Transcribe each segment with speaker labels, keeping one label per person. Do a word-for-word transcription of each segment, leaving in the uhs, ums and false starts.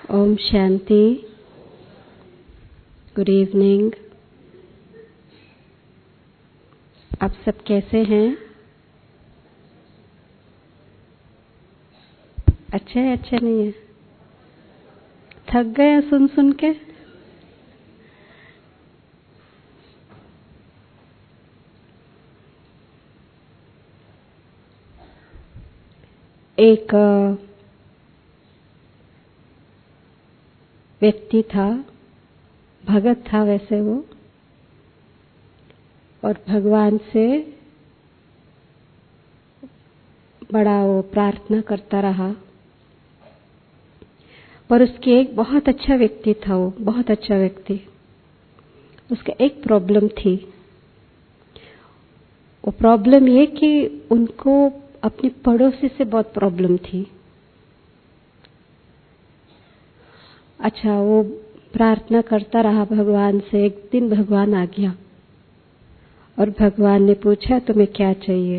Speaker 1: Om Shanti. Good evening. आप सब कैसे हैं? अच्छे है अच्छे नहीं है? थक गए सुन सुन के? एक व्यक्ति था, भगत था वैसे वो, और भगवान से बड़ा वो प्रार्थना करता रहा। पर उसके एक बहुत अच्छा व्यक्ति था, वो बहुत अच्छा व्यक्ति। उसका एक प्रॉब्लम थी। वो प्रॉब्लम ये कि उनको अपने पड़ोसी से बहुत प्रॉब्लम थी। अच्छा, वो प्रार्थना करता रहा भगवान से। एक दिन भगवान आ गया और भगवान ने पूछा तुम्हें क्या चाहिए?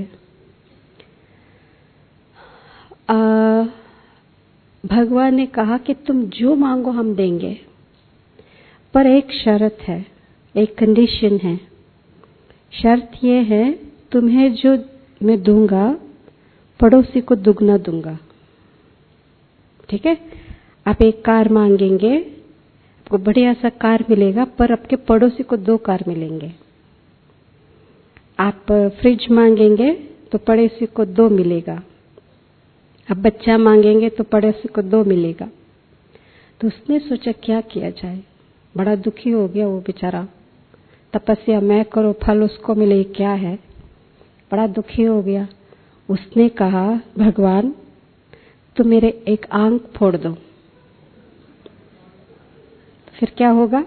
Speaker 1: आ, भगवान ने कहा कि तुम जो मांगो हम देंगे, पर एक शर्त है, एक कंडीशन है। शर्त ये है, तुम्हें जो मैं दूंगा पड़ोसी को दुगना दूंगा। ठीक है? आप एक कार मांगेंगे, आपको बढ़िया सा कार मिलेगा, पर आपके पड़ोसी को दो कार मिलेंगे। आप फ्रिज मांगेंगे तो पड़ोसी को दो मिलेगा। आप बच्चा मांगेंगे तो पड़ोसी को दो मिलेगा। तो उसने सोचा क्या किया जाए। बड़ा दुखी हो गया वो बेचारा। तपस्या मैं करो फल उसको मिले, क्या है। बड़ा दुखी हो गया। उसने कहा भगवान तुम मेरे एक आंख फोड़ दो, फिर क्या होगा?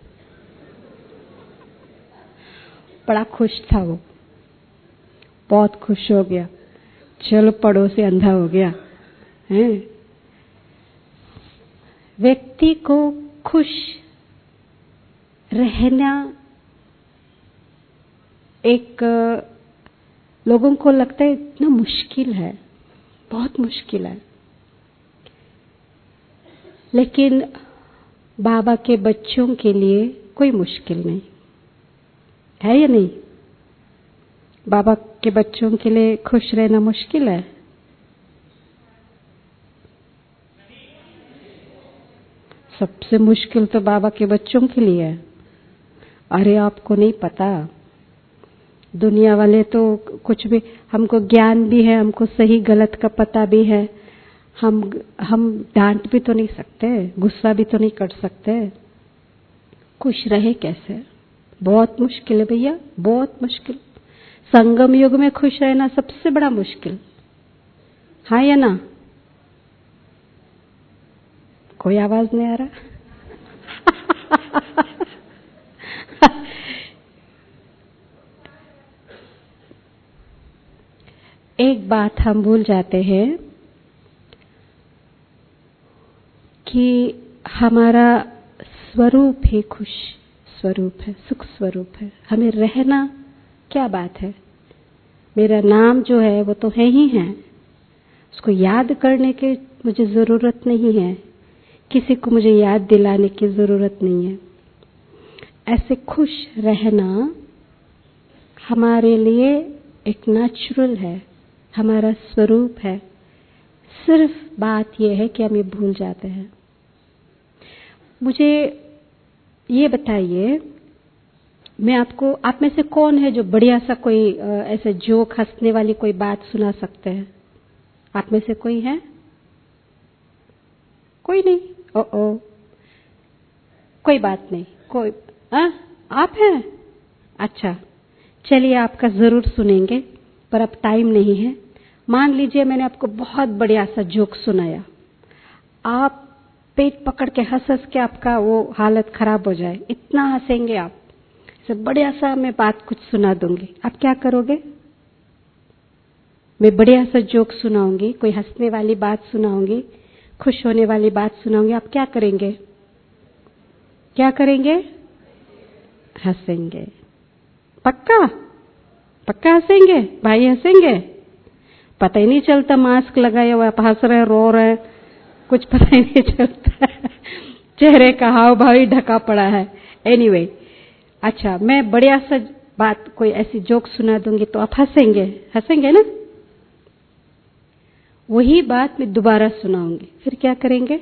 Speaker 1: बड़ा खुश था वो, बहुत खुश हो गया। चलो पड़ोसी अंधा हो गया है। व्यक्ति को खुश रहना एक लोगों को लगता है इतना मुश्किल है, बहुत मुश्किल है। लेकिन बाबा के बच्चों के लिए कोई मुश्किल नहीं है, या नहीं? बाबा के बच्चों के लिए खुश रहना मुश्किल है? सबसे मुश्किल तो बाबा के बच्चों के लिए है। अरे आपको नहीं पता, दुनिया वाले तो कुछ भी, हमको ज्ञान भी है, हमको सही गलत का पता भी है, हम हम डांट भी तो नहीं सकते, गुस्सा भी तो नहीं कर सकते। खुश रहे कैसे? बहुत मुश्किल है भैया, बहुत मुश्किल। संगम युग में खुश रहना सबसे बड़ा मुश्किल, हाँ या ना? कोई आवाज नहीं आ रहा? एक बात हम भूल जाते हैं कि हमारा स्वरूप ही खुश स्वरूप है, सुख स्वरूप है। हमें रहना क्या बात है। मेरा नाम जो है वो तो है ही है, उसको याद करने की मुझे जरूरत नहीं है, किसी को मुझे याद दिलाने की जरूरत नहीं है। ऐसे खुश रहना हमारे लिए एक नेचुरल है, हमारा स्वरूप है। सिर्फ बात यह है कि हम ये भूल जाते हैं। मुझे ये बताइए, मैं आपको, आप में से कौन है जो बढ़िया सा कोई ऐसे जोक, हंसने वाली कोई बात सुना सकते हैं? आप में से कोई है? कोई नहीं? ओ ओ कोई बात नहीं, कोई आ? आप हैं? अच्छा, चलिए आपका जरूर सुनेंगे, पर अब टाइम नहीं है। मान लीजिए मैंने आपको बहुत बढ़िया सा जोक सुनाया, आप पेट पकड़ के हंस हंस के आपका वो हालत खराब हो जाए, इतना हंसेंगे आप। सब बढ़िया सा मैं बात कुछ सुना दूंगी, आप क्या करोगे? मैं बढ़िया सा जोक सुनाऊंगी, कोई हंसने वाली बात सुनाऊंगी, खुश होने वाली बात सुनाऊंगी, आप क्या करेंगे? क्या करेंगे? हंसेंगे। पक्का? पक्का हंसेंगे? भाई हंसेंगे? पता ही नहीं चलता, मास्क लगाए हुआ आप हंस रहे, रो रहे, कुछ पता ही नहीं चलता। चेहरे का हाव भाव ही ढका पड़ा है। एनीवे anyway, अच्छा, मैं बढ़िया सा बात कोई ऐसी जोक सुना दूंगी तो आप हंसेंगे, हंसेंगे ना? वही बात मैं दोबारा सुनाऊंगी, फिर क्या करेंगे?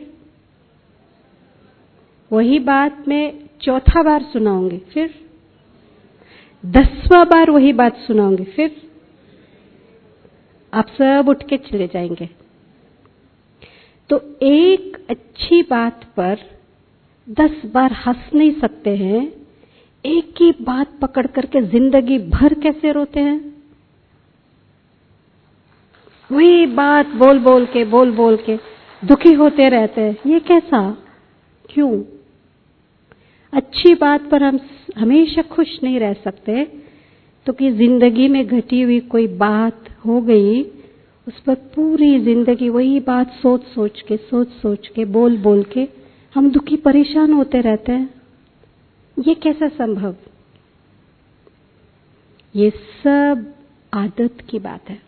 Speaker 1: वही बात मैं चौथा बार सुनाऊंगी, फिर दसवां बार वही बात सुनाऊंगी, फिर आप सब उठ के चले जाएंगे। तो एक अच्छी बात पर दस बार हंस नहीं सकते हैं, एक ही बात पकड़ करके जिंदगी भर कैसे रोते हैं? वही बात बोल बोल के बोल बोल के दुखी होते रहते हैं, ये कैसा? क्यों? अच्छी बात पर हम हमेशा खुश नहीं रह सकते, तो कि जिंदगी में घटी हुई कोई बात हो गई, उस पर पूरी जिंदगी वही बात सोच सोच के सोच सोच के बोल बोल के हम दुखी परेशान होते रहते हैं। ये कैसा संभव? ये सब आदत की बात है।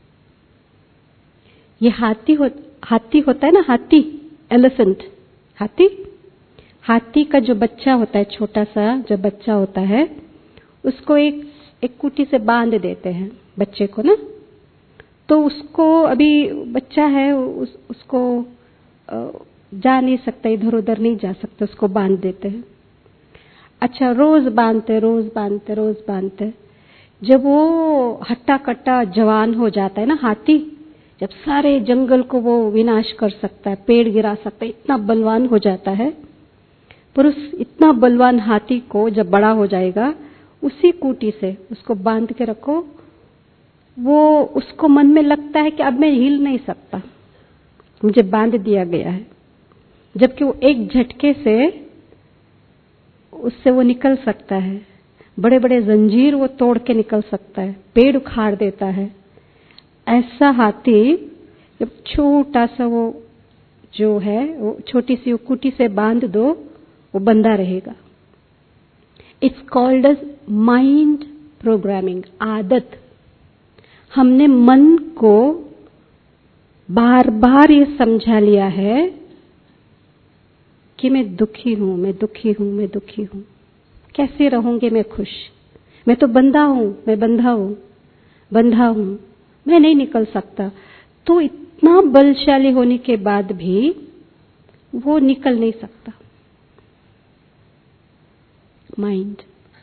Speaker 1: ये हाथी हो, हाथी होता है ना, हाथी, एलिफेंट, हाथी हाथी का जो बच्चा होता है, छोटा सा जब बच्चा होता है, उसको एक एक कुटी से बांध देते हैं बच्चे को ना, तो उसको अभी बच्चा है, उस, उसको जा नहीं सकता, इधर उधर नहीं जा सकता, उसको बांध देते हैं। अच्छा, रोज बांधते रोज बांधते रोज बांधते जब वो हट्टा कट्टा जवान हो जाता है ना हाथी, जब सारे जंगल को वो विनाश कर सकता है, पेड़ गिरा सकता है, इतना बलवान हो जाता है, पर उस इतना बलवान हाथी को जब बड़ा हो जाएगा, उसी कुटी से उसको बांध के रखो, वो उसको मन में लगता है कि अब मैं हिल नहीं सकता, मुझे बांध दिया गया है, जबकि वो एक झटके से उससे वो निकल सकता है, बड़े बड़े जंजीर वो तोड़ के निकल सकता है, पेड़ उखाड़ देता है। ऐसा हाथी जब छोटा सा वो जो है, वो छोटी सी वो कुटी से बांध दो, वो बंधा रहेगा। It's called as mind programming, आदत। हमने मन को बार बार ये समझा लिया है कि मैं दुखी हूं, मैं दुखी हूं, मैं दुखी हूं, कैसे रहूंगी मैं खुश? मैं तो बंधा हूं, मैं बंधा हूं, बंधा हूं, मैं नहीं निकल सकता। तो इतना बलशाली होने के बाद भी वो निकल नहीं सकता। माइंड,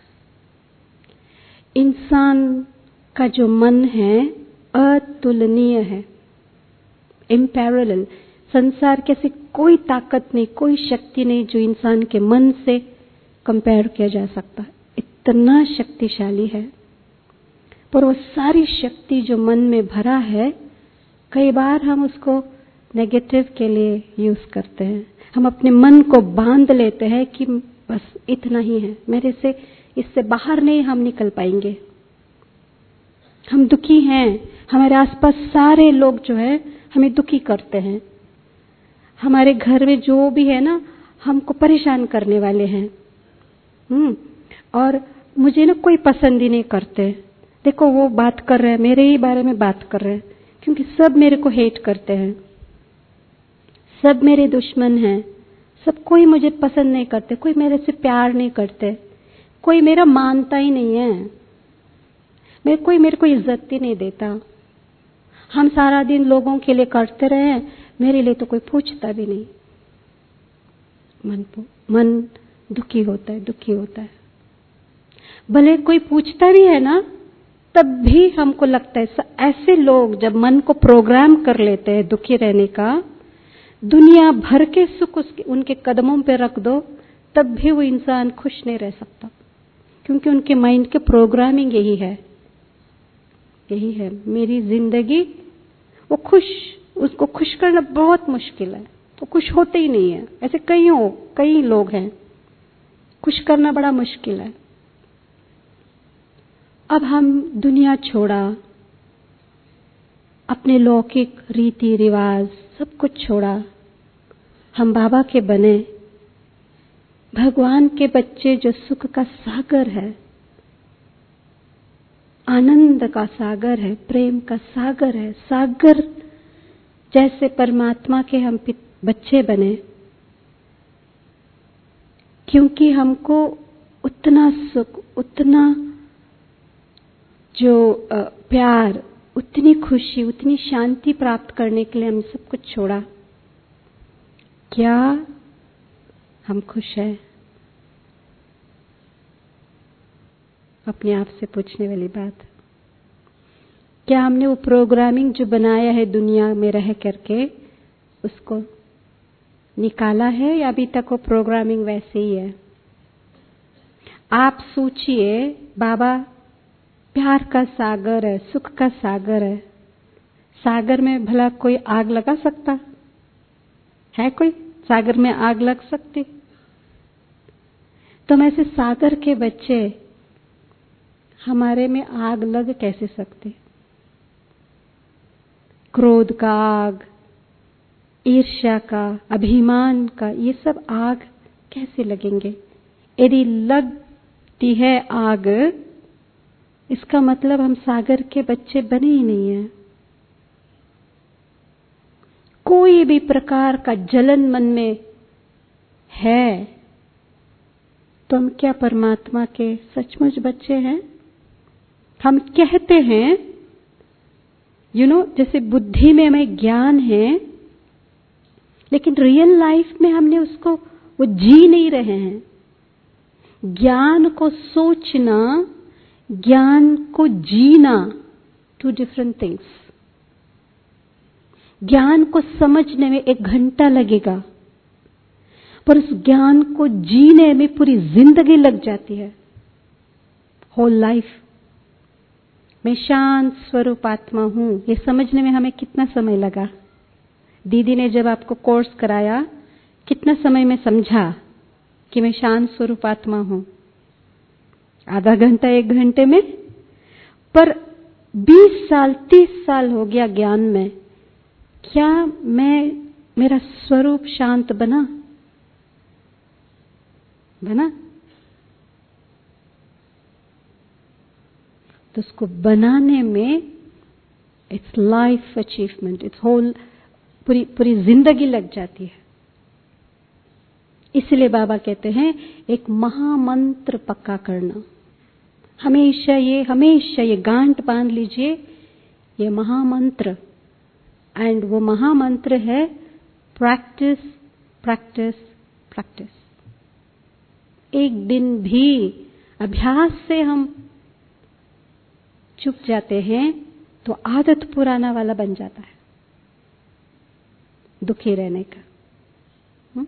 Speaker 1: इंसान का जो मन है अतुलनीय है, इम्पैरेलल। संसार के ऐसी कोई ताकत नहीं, कोई शक्ति नहीं जो इंसान के मन से कंपेयर किया जा सकता। इतना शक्तिशाली है, पर वो सारी शक्ति जो मन में भरा है, कई बार हम उसको नेगेटिव के लिए यूज करते हैं। हम अपने मन को बांध लेते हैं कि बस इतना ही है, मेरे से इससे बाहर नहीं हम निकल पाएंगे। हम दुखी हैं, हमारे आसपास सारे लोग जो है हमें दुखी करते हैं, हमारे घर में जो भी है ना हमको परेशान करने वाले हैं। हम्म और मुझे ना कोई पसंद ही नहीं करते। देखो वो बात कर रहे हैं, मेरे ही बारे में बात कर रहे हैं, क्योंकि सब मेरे को हेट करते हैं, सब मेरे दुश्मन हैं, सब कोई मुझे पसंद नहीं करते, कोई मेरे से प्यार नहीं करते, कोई मेरा मानता ही नहीं है, मेरे कोई मेरे को इज्जत ही नहीं देता। हम सारा दिन लोगों के लिए करते रहे, मेरे लिए तो कोई पूछता भी नहीं। मन मन दुखी होता है, दुखी होता है। भले कोई पूछता भी है ना, तब भी हमको लगता है ऐसे लोग जब मन को प्रोग्राम कर लेते हैं दुखी रहने का, दुनिया भर के सुख उसके उनके कदमों पे रख दो, तब भी वो इंसान खुश नहीं रह सकता, क्योंकि उनके माइंड के प्रोग्रामिंग यही है, यही है मेरी जिंदगी। वो खुश, उसको खुश करना बहुत मुश्किल है, वो खुश होते ही नहीं है। ऐसे कई हो कई लोग हैं, खुश करना बड़ा मुश्किल है। अब हम दुनिया छोड़ा, अपने लौकिक रीति रिवाज सब कुछ छोड़ा, हम बाबा के बने, भगवान के बच्चे जो सुख का सागर है, आनंद का सागर है, प्रेम का सागर है, सागर जैसे परमात्मा के हम बच्चे बने। क्योंकि हमको उतना सुख, उतना जो प्यार, उतनी खुशी, उतनी शांति प्राप्त करने के लिए हम सब कुछ छोड़ा। क्या हम खुश हैं? अपने आप से पूछने वाली बात। क्या हमने वो प्रोग्रामिंग जो बनाया है दुनिया में रह करके उसको निकाला है, या अभी तक वो प्रोग्रामिंग वैसे ही है? आप सोचिए, बाबा प्यार का सागर है, सुख का सागर है। सागर में भला कोई आग लगा सकता है? कोई सागर में आग लग सकती? तो हम ऐसे सागर के बच्चे, हमारे में आग लग कैसे सकते? क्रोध का आग, ईर्ष्या का, अभिमान का, ये सब आग कैसे लगेंगे? यदि लगती है आग, इसका मतलब हम सागर के बच्चे बने ही नहीं हैं। कोई भी प्रकार का जलन मन में है तो हम क्या परमात्मा के सचमुच बच्चे हैं? हम कहते हैं, यू नो, जैसे बुद्धि में हमें ज्ञान है, लेकिन रियल लाइफ में हमने उसको वो जी नहीं रहे हैं। ज्ञान को सोचना, ज्ञान को जीना, टू डिफरेंट थिंग्स। ज्ञान को समझने में एक घंटा लगेगा, पर उस ज्ञान को जीने में पूरी जिंदगी लग जाती है, होल लाइफ। मैं शांत स्वरूप आत्मा हूं, ये समझने में हमें कितना समय लगा? दीदी ने जब आपको कोर्स कराया, कितना समय में समझा कि मैं शांत स्वरूप आत्मा हूं? आधा घंटा, एक घंटे में? पर बीस साल, तीस साल हो गया ज्ञान में, क्या मैं, मेरा स्वरूप शांत बना? बना? तो उसको बनाने में it's life achievement, it's whole, पूरी पूरी जिंदगी लग जाती है। इसलिए बाबा कहते हैं एक महामंत्र पक्का करना। हमेशा ये हमेशा ये गांठ बांध लीजिए, ये महामंत्र। एंड वो महामंत्र है प्रैक्टिस, प्रैक्टिस, प्रैक्टिस। एक दिन भी अभ्यास से हम चुप जाते हैं तो आदत पुराना वाला बन जाता है, दुखी रहने का। हुँ?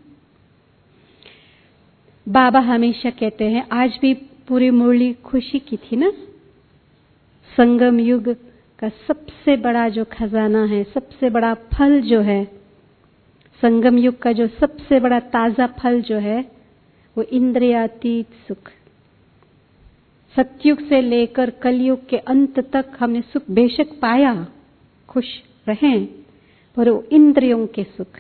Speaker 1: बाबा हमेशा कहते हैं, आज भी पूरी मुरली खुशी की थी ना। संगम युग का सबसे बड़ा जो खजाना है, सबसे बड़ा फल जो है, संगम युग का जो सबसे बड़ा ताजा फल जो है, वो इंद्रियातीत सुख। सतयुग से लेकर कलयुग के अंत तक हमने सुख बेशक पाया, खुश रहें, पर वो इंद्रियों के सुख।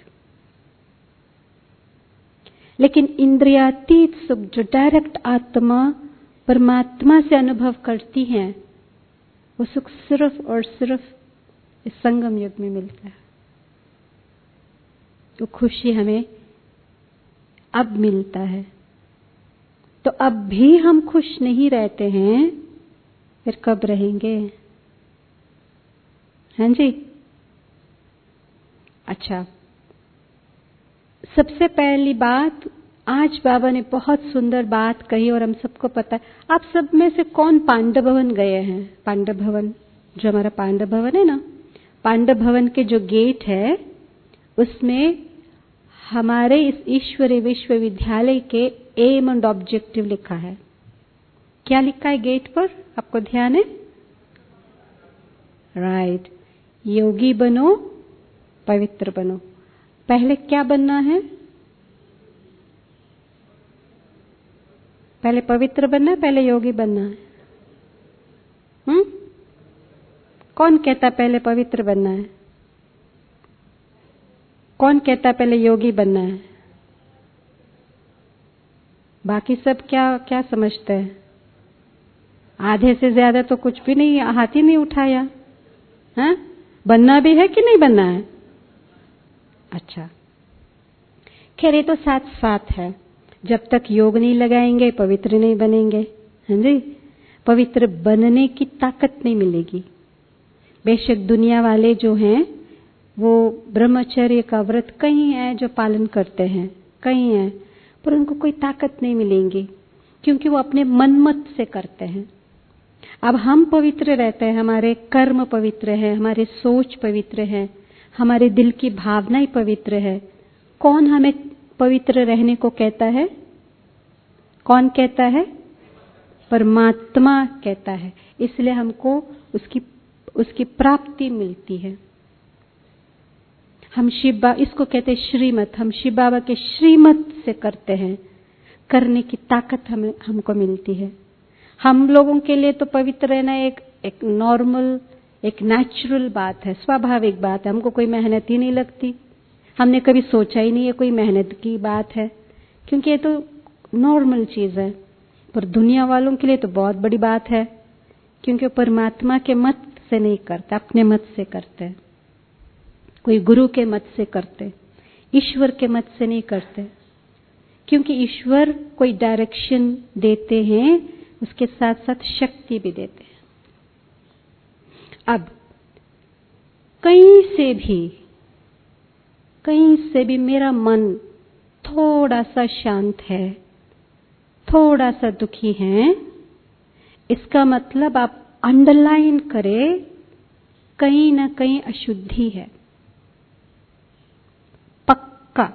Speaker 1: लेकिन इंद्रियातीत सुख जो डायरेक्ट आत्मा परमात्मा से अनुभव करती है, वो सुख सिर्फ और सिर्फ इस संगम युग में मिलता है। तो खुशी हमें अब मिलता है। तो अब भी हम खुश नहीं रहते हैं, फिर कब रहेंगे? हाँ जी। अच्छा, सबसे पहली बात, आज बाबा ने बहुत सुंदर बात कही और हम सबको पता है। आप सब में से कौन पांडव भवन गए हैं? पांडव भवन, जो हमारा पांडव भवन है ना, पांडव भवन के जो गेट है, उसमें हमारे इस ईश्वरीय विश्वविद्यालय के एम एंड ऑब्जेक्टिव लिखा है। क्या लिखा है गेट पर? आपको ध्यान है? राइट, योगी बनो, पवित्र बनो। पहले क्या बनना है? पहले पवित्र बनना है, पहले योगी बनना है? हम्म कौन कहता पहले पवित्र बनना है? कौन कहता पहले योगी बनना है? बाकी सब क्या क्या समझते हैं? आधे से ज्यादा तो कुछ भी नहीं, हाथ ही नहीं उठाया। हाँ, बनना भी है कि नहीं बनना है? अच्छा, खैर ये तो साथ साथ है। जब तक योग नहीं लगाएंगे पवित्र नहीं बनेंगे। हाँ जी, पवित्र बनने की ताकत नहीं मिलेगी। बेशक दुनिया वाले जो हैं वो ब्रह्मचर्य का व्रत कई हैं जो पालन करते हैं, कई हैं, पर उनको कोई ताकत नहीं मिलेंगी क्योंकि वो अपने मनमत से करते हैं। अब हम पवित्र रहते हैं, हमारे कर्म पवित्र है, हमारे सोच पवित्र है, हमारे दिल की भावनाएं पवित्र है। कौन हमें पवित्र रहने को कहता है? कौन कहता है? परमात्मा कहता है। इसलिए हमको उसकी उसकी प्राप्ति मिलती है। हम शिव बाबा, इसको कहते हैं श्रीमत, हम शिव बाबा के श्रीमत से करते हैं, करने की ताकत हमें हमको मिलती है। हम लोगों के लिए तो पवित्र रहना एक एक नॉर्मल, एक नेचुरल बात है, स्वाभाविक बात है। हमको कोई मेहनत ही नहीं लगती, हमने कभी सोचा ही नहीं है कोई मेहनत की बात है, क्योंकि ये तो नॉर्मल चीज है। पर दुनिया वालों के लिए तो बहुत बड़ी बात है, क्योंकि वो परमात्मा के मत से नहीं करते, अपने मत से करते, कोई गुरु के मत से करते, ईश्वर के मत से नहीं करते। क्योंकि ईश्वर कोई डायरेक्शन देते हैं, उसके साथ साथ शक्ति भी देते हैं। अब कहीं से भी कहीं से भी मेरा मन थोड़ा सा शांत है, थोड़ा सा दुखी है, इसका मतलब आप अंडरलाइन करें, कहीं ना कहीं अशुद्धि है, पक्का।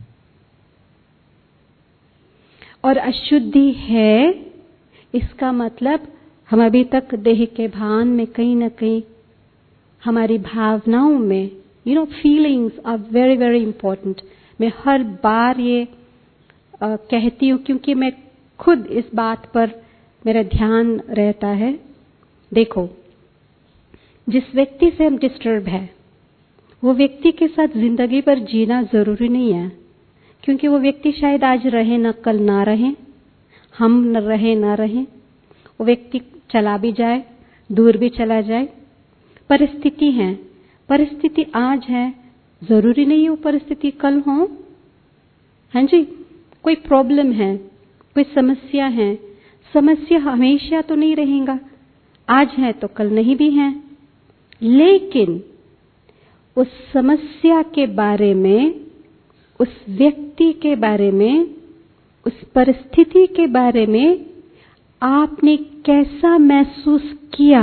Speaker 1: और अशुद्धि है, इसका मतलब हम अभी तक देह के भान में कहीं ना कहीं हमारी भावनाओं में, you know, feelings are very very important. मैं हर बार ये आ, कहती हूँ क्योंकि मैं खुद इस बात पर मेरा ध्यान रहता है। देखो, जिस व्यक्ति से हम डिस्टर्ब है वो व्यक्ति के साथ जिंदगी पर जीना जरूरी नहीं है, क्योंकि वो व्यक्ति शायद आज रहे ना, कल ना रहे, हम न रहे ना रहे, वो व्यक्ति चला भी जाए, दूर भी चला जाए। परिस्थिति है, परिस्थिति आज है, जरूरी नहीं है वो परिस्थिति कल हो। हाँ जी, कोई प्रॉब्लम है, कोई समस्या है, समस्या हमेशा तो नहीं रहेगा, आज है तो कल नहीं भी है। लेकिन उस समस्या के बारे में, उस व्यक्ति के बारे में, उस परिस्थिति के बारे में आपने कैसा महसूस किया,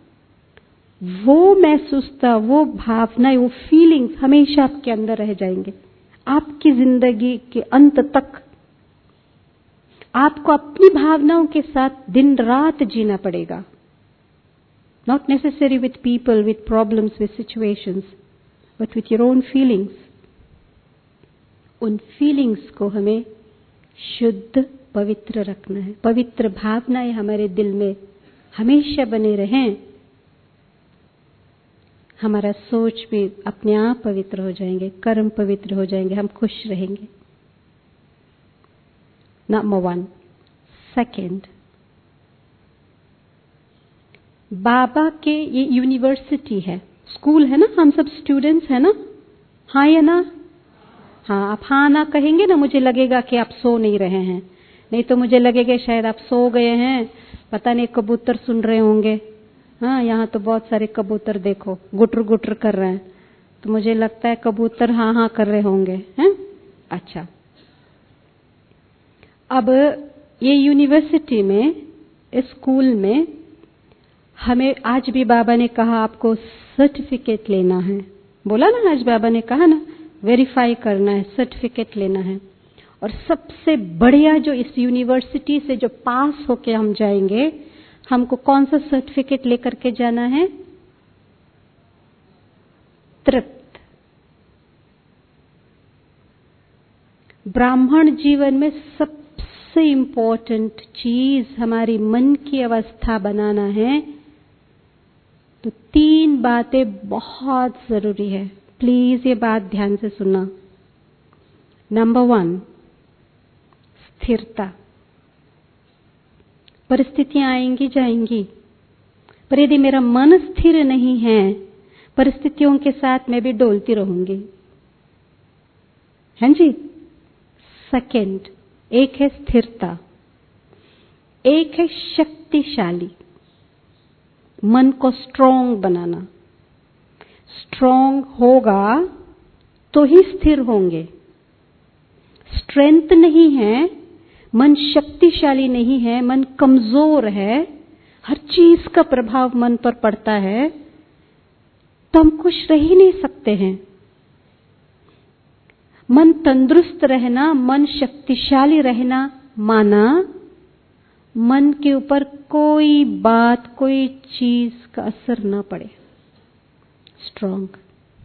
Speaker 1: वो महसूसता, वो भावनाएं, वो फीलिंग्स हमेशा आपके अंदर रह जाएंगे। आपकी जिंदगी के अंत तक आपको अपनी भावनाओं के साथ दिन रात जीना पड़ेगा। Not necessary with people, with problems, with situations, but with your own feelings. उन फीलिंग्स को हमें शुद्ध, पवित्र रखना है। पवित्र भावनाएं हमारे दिल में हमेशा बने रहें, हमारा सोच भी अपने आप पवित्र हो जाएंगे, कर्म पवित्र हो जाएंगे, हम खुश रहेंगे। Number one. सेकंड, बाबा के ये यूनिवर्सिटी है, स्कूल है ना, हम सब स्टूडेंट्स है ना, हाँ या ना? हाँ, आप हाँ ना कहेंगे ना, मुझे लगेगा कि आप सो नहीं रहे हैं, नहीं तो मुझे लगेगा शायद आप सो गए हैं, पता नहीं कबूतर सुन रहे होंगे। हाँ, यहाँ तो बहुत सारे कबूतर देखो गुटर गुटर कर रहे हैं, तो मुझे लगता है कबूतर हाँ हाँ कर रहे होंगे, हैं? अच्छा, अब ये यूनिवर्सिटी में, इस स्कूल में हमें आज भी बाबा ने कहा आपको सर्टिफिकेट लेना है, बोला ना, आज बाबा ने कहा ना, वेरीफाई करना है, सर्टिफिकेट लेना है। और सबसे बढ़िया जो इस यूनिवर्सिटी से जो पास होके हम जाएंगे, हमको कौन सा सर्टिफिकेट लेकर के जाना है? तृप्त। ब्राह्मण जीवन में सबसे इंपॉर्टेंट चीज हमारी मन की अवस्था बनाना है, तो तीन बातें बहुत जरूरी है। प्लीज ये बात ध्यान से सुनना। नंबर वन, स्थिरता। परिस्थितियां आएंगी जाएंगी, पर यदि मेरा मन स्थिर नहीं है, परिस्थितियों के साथ मैं भी डोलती रहूंगी। हैं जी? सेकंड, एक है स्थिरता, एक है शक्तिशाली। मन को स्ट्रॉन्ग बनाना। स्ट्रॉन्ग होगा तो ही स्थिर होंगे। स्ट्रेंथ नहीं है, मन शक्तिशाली नहीं है, मन कमजोर है, हर चीज का प्रभाव मन पर पड़ता है, तो हम खुश रह ही नहीं सकते हैं। मन तंदुरुस्त रहना, मन शक्तिशाली रहना माना मन के ऊपर कोई बात, कोई चीज का असर ना पड़े। स्ट्रॉन्ग।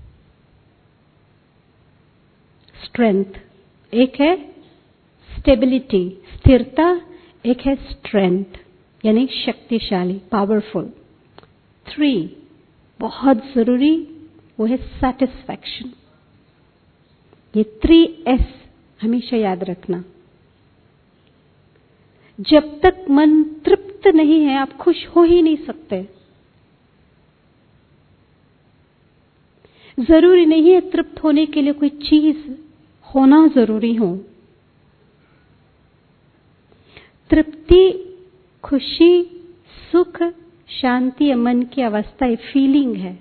Speaker 1: स्ट्रेंथ एक है स्टेबिलिटी, स्थिरता, एक है स्ट्रेंथ यानी शक्तिशाली, पावरफुल। थ्री बहुत जरूरी, वो है सैटिस्फैक्शन। ये थ्री एस हमेशा याद रखना। जब तक मन तृप्त नहीं है आप खुश हो ही नहीं सकते। जरूरी नहीं है तृप्त होने के लिए कोई चीज होना जरूरी हो। तृप्ति, खुशी, सुख, शांति मन की अवस्था, ये फीलिंग है।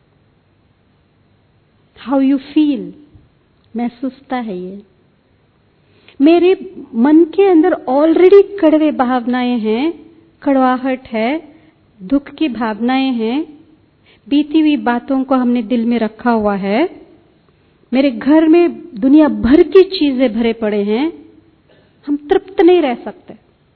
Speaker 1: हाउ यू फील, महसूसता है। ये मेरे मन के अंदर ऑलरेडी कड़वे भावनाएं हैं, कड़वाहट है, दुख की भावनाएं हैं, बीती हुई बातों को हमने दिल में रखा हुआ है, मेरे घर में दुनिया भर की चीजें भरे पड़े हैं, हम तृप्त नहीं रह सकते।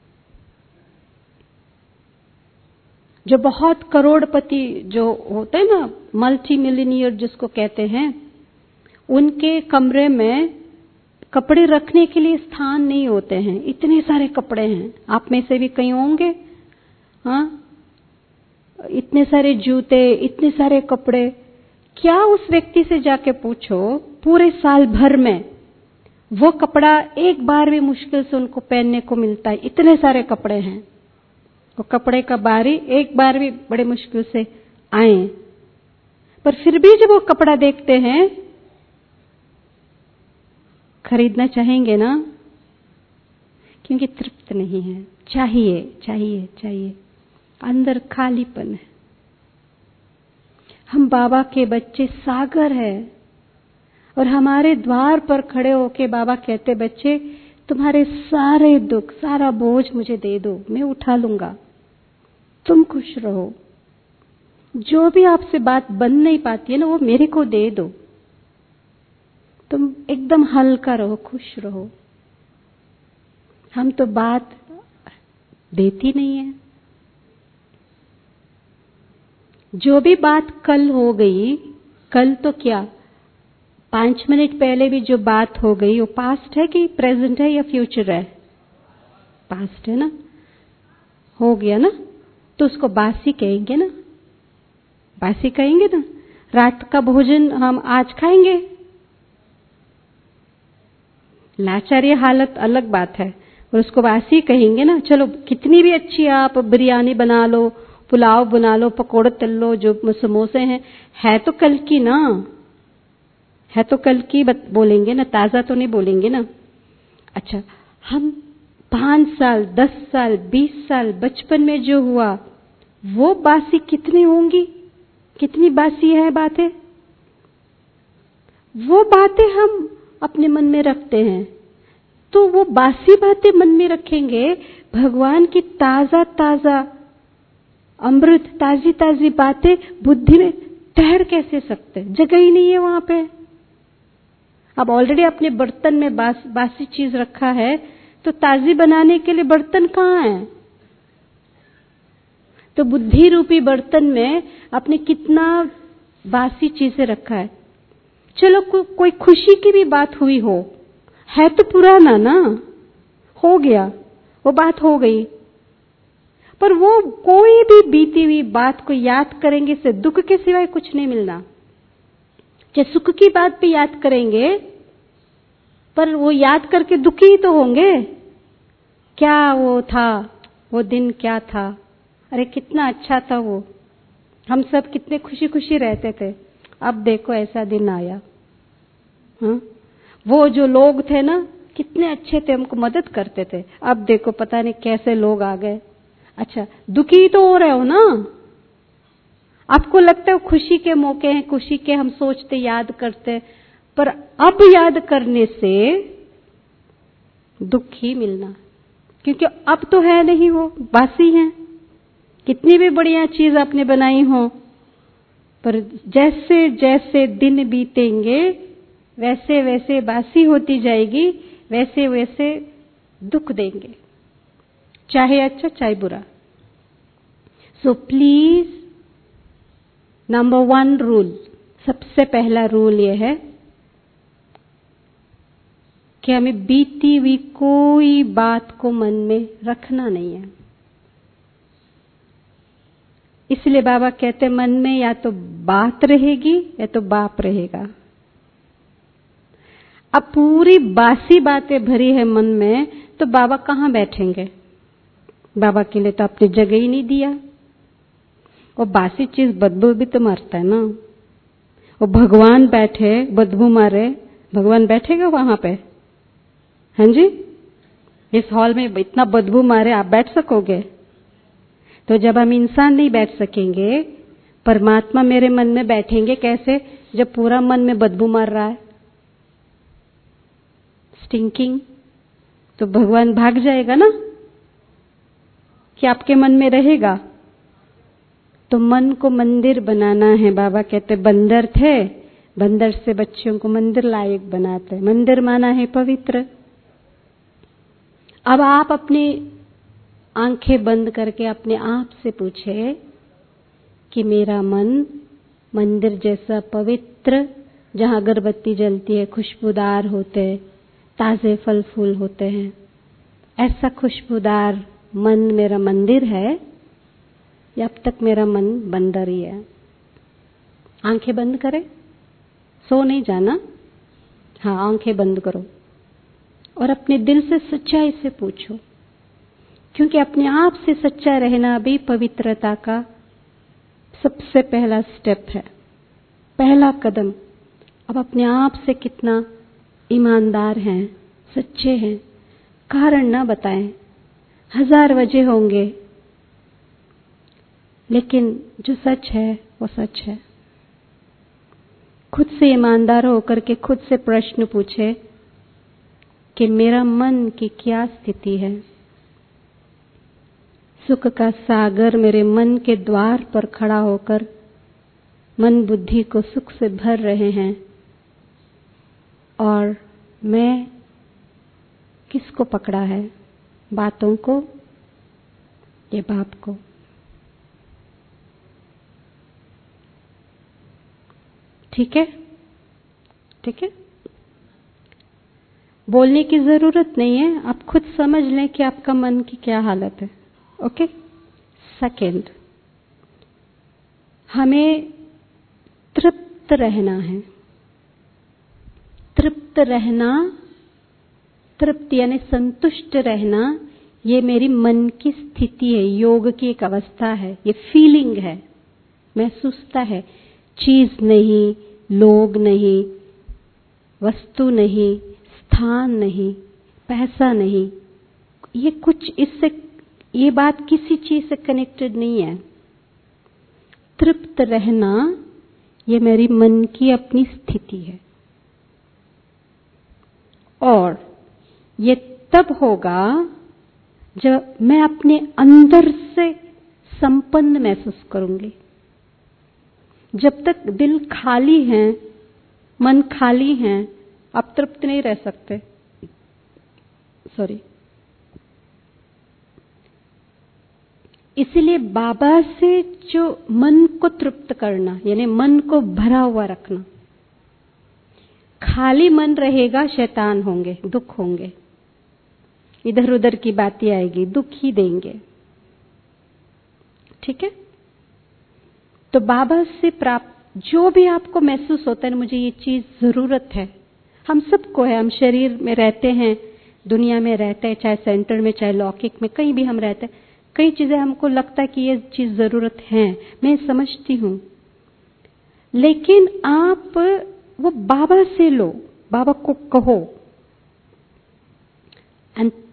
Speaker 1: जो बहुत करोड़पति जो होते हैं ना, मल्टी मिलियनियर जिसको कहते हैं, उनके कमरे में कपड़े रखने के लिए स्थान नहीं होते हैं, इतने सारे कपड़े हैं। आप में से भी कई होंगे, हाँ, इतने सारे जूते, इतने सारे कपड़े। क्या उस व्यक्ति से जाके पूछो, पूरे साल भर में वो कपड़ा एक बार भी मुश्किल से उनको पहनने को मिलता है, इतने सारे कपड़े हैं। वो कपड़े का बारी एक बार भी बड़े मुश्किल से आए, पर फिर भी जब वो कपड़ा देखते हैं खरीदना चाहेंगे ना, क्योंकि तृप्त नहीं है। चाहिए चाहिए चाहिए, अंदर खालीपन है। हम बाबा के बच्चे, सागर है, और हमारे द्वार पर खड़े होके बाबा कहते, बच्चे तुम्हारे सारे दुख, सारा बोझ मुझे दे दो, मैं उठा लूंगा, तुम खुश रहो। जो भी आपसे बात बन नहीं पाती है ना, वो मेरे को दे दो, तुम एकदम हल्का रहो, खुश रहो। हम तो बात देती नहीं है। जो भी बात कल हो गई, कल तो क्या, पांच मिनट पहले भी जो बात हो गई, वो पास्ट है कि प्रेजेंट है या फ्यूचर है? पास्ट है ना, हो गया ना, तो उसको बासी कहेंगे ना, बासी कहेंगे ना। रात का भोजन हम आज खाएंगे, लाचार हालत अलग बात है, और उसको बासी कहेंगे ना। चलो कितनी भी अच्छी आप बिरयानी बना लो, पुलाव बना लो, पकोड़े तल लो, जो समोसे हैं, है तो कल की ना, है तो कल की बोलेंगे ना, ताजा तो नहीं बोलेंगे ना। अच्छा, हम पांच साल, दस साल, बीस साल बचपन में जो हुआ वो बासी कितनी होंगी, कितनी बासी है बातें। वो बातें हम अपने मन में रखते हैं, तो वो बासी बातें मन में रखेंगे, भगवान की ताजा ताजा अमृत, ताजी ताजी बातें बुद्धि में ठहर कैसे सकते, जगह ही नहीं है वहां पे। अब ऑलरेडी अपने बर्तन में बास, बासी चीज रखा है, तो ताजी बनाने के लिए बर्तन कहाँ है? तो बुद्धि रूपी बर्तन में अपने कितना बासी चीजें रखा है। चलो को, कोई खुशी की भी बात हुई हो, है तो पुराना ना, हो गया, वो बात हो गई, पर वो कोई भी बीती हुई बात को याद करेंगे से दुख के सिवाय कुछ नहीं मिलना। चाहे सुख की बात भी याद करेंगे, पर वो याद करके दुखी ही तो होंगे। क्या वो था, वो दिन क्या था, अरे कितना अच्छा था वो, हम सब कितने खुशी खुशी रहते थे, अब देखो ऐसा दिन आया। हाँ? वो जो लोग थे ना, कितने अच्छे थे, हमको मदद करते थे, अब देखो पता नहीं कैसे लोग आ गए। अच्छा, दुखी तो हो रहे हो ना, आपको लगता है खुशी के मौके हैं, खुशी के हम सोचते याद करते, पर अब याद करने से दुख ही मिलना, क्योंकि अब तो है नहीं, वो बासी हैं। कितनी भी बढ़िया चीज आपने बनाई हो, पर जैसे जैसे दिन बीतेंगे वैसे वैसे बासी होती जाएगी, वैसे वैसे दुख देंगे, चाहे अच्छा चाहे बुरा। So please, number one rule, सबसे पहला रूल यह है कि हमें बीती हुई कोई बात को मन में रखना नहीं है। इसलिए बाबा कहते मन में या तो बात रहेगी या तो बाप रहेगा। अब पूरी बासी बातें भरी है मन में, तो बाबा कहाँ बैठेंगे? बाबा के लिए तो आपने जगह ही नहीं दिया। और बासी चीज बदबू भी तो मारता है ना। और भगवान बैठे बदबू मारे, भगवान बैठेगा वहां पे? हाँ जी, इस हॉल में इतना बदबू मारे आप बैठ सकोगे? तो जब हम इंसान नहीं बैठ सकेंगे, परमात्मा मेरे मन में बैठेंगे कैसे, जब पूरा मन में बदबू मार रहा है, स्टिंकिंग? तो भगवान भाग जाएगा ना, कि आपके मन में रहेगा? तो मन को मंदिर बनाना है। बाबा कहते बंदर थे, बंदर से बच्चों को मंदिर लायक बनाते। मंदिर माना है पवित्र। अब आप अपनी आंखें बंद करके अपने आप से पूछे कि मेरा मन मंदिर जैसा पवित्र, जहां अगरबत्ती जलती है, खुशबूदार होते, ताजे फल फूल होते हैं, ऐसा खुशबूदार मन मेरा मंदिर है, या अब तक मेरा मन बंदर ही है? आंखें बंद करें, सो नहीं जाना। हाँ, आंखें बंद करो और अपने दिल से सच्चाई से पूछो, क्योंकि अपने आप से सच्चा रहना भी पवित्रता का सबसे पहला स्टेप है, पहला कदम। अब अपने आप से कितना ईमानदार हैं, सच्चे हैं, कारण ना बताएं। हजार वजह होंगे, लेकिन जो सच है वो सच है। खुद से ईमानदार होकर के खुद से प्रश्न पूछे कि मेरा मन की क्या स्थिति है। सुख का सागर मेरे मन के द्वार पर खड़ा होकर मन बुद्धि को सुख से भर रहे हैं, और मैं किसको पकड़ा है? बातों को या बाप को? ठीक है, ठीक है, बोलने की जरूरत नहीं है, आप खुद समझ लें कि आपका मन की क्या हालत है। ओके। सेकंड, हमें तृप्त रहना है। तृप्त रहना, तृप्त यानी संतुष्ट रहना, ये मेरी मन की स्थिति है, योग की एक अवस्था है, ये फीलिंग है, महसूसता है। चीज नहीं, लोग नहीं, वस्तु नहीं, स्थान नहीं, पैसा नहीं, ये कुछ इससे, ये बात किसी चीज से कनेक्टेड नहीं है। तृप्त रहना ये मेरी मन की अपनी स्थिति है, और ये तब होगा जब मैं अपने अंदर से संपन्न महसूस करूंगी। जब तक दिल खाली है, मन खाली है, आप तृप्त नहीं रह सकते। सॉरी। इसलिए बाबा से जो मन को तृप्त करना, यानी मन को भरा हुआ रखना। खाली मन रहेगा, शैतान होंगे, दुख होंगे, इधर उधर की बातें आएगी, दुख ही देंगे। ठीक है? तो बाबा से प्राप्त जो भी आपको महसूस होता है, मुझे ये चीज जरूरत है, हम सबको है, हम शरीर में रहते हैं, दुनिया में रहते हैं, चाहे सेंटर में चाहे लौकिक में, कहीं भी हम रहते हैं, कई चीजें हमको लगता है कि ये चीज जरूरत है, मैं समझती हूं, लेकिन आप वो बाबा से लो, बाबा को कहो